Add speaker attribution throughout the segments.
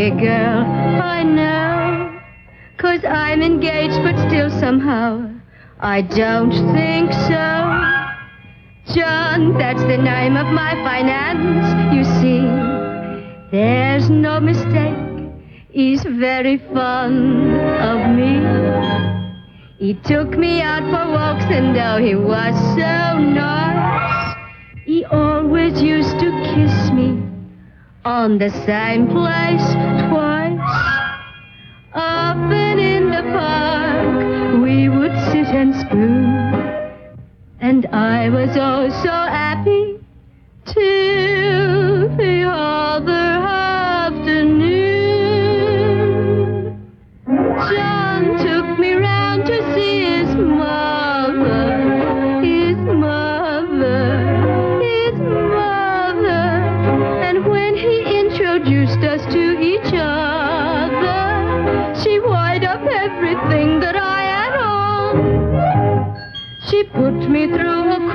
Speaker 1: silly girl, I know. 'Cause I'm engaged, but still somehow I don't think so. John, that's the name of my finance, you see. There's no mistake, he's very fond of me. He took me out for walks, and though he was so nice, he always used to kiss me on the same place twice. Often in the park we would sit and spoon, and I was oh so happy till the other afternoon. John took me round to see his mother, his mother, his mother. And when he introduced us to each other, she wired up everything that I had on. She put me through a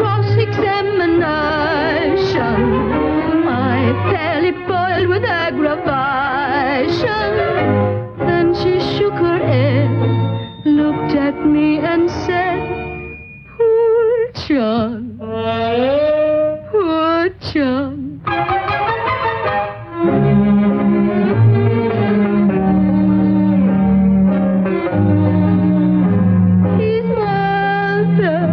Speaker 1: cross-examination. I fairly boiled with aggravation. Then she shook her head, looked at me and said, "Poor John, poor John." His mother.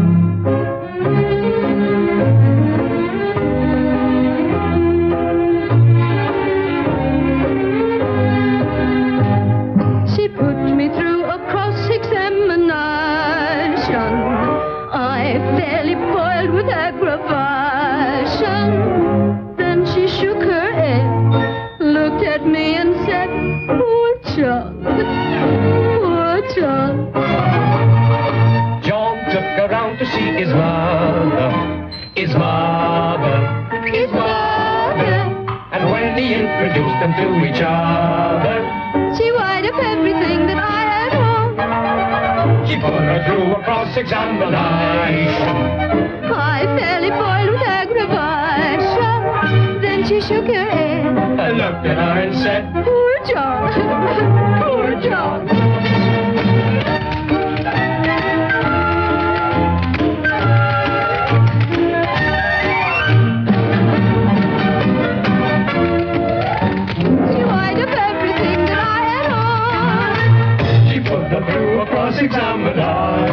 Speaker 1: She put me through a cross-examination. I fairly boiled with aggravation. Then she shook her head, looked at me and said, "Poor John, poor John."
Speaker 2: John took her round to see his mother, his mother,
Speaker 1: His mother.
Speaker 2: and when he introduced them to each other,
Speaker 1: She wired up everything that I had on.
Speaker 2: she put her through a cross-examination.
Speaker 1: I fairly boiled with aggravation. Then she shook her head.
Speaker 2: I looked at her and said,
Speaker 1: "Poor John, poor John." She wired up everything that I had on.
Speaker 2: she put her through a cross-examination.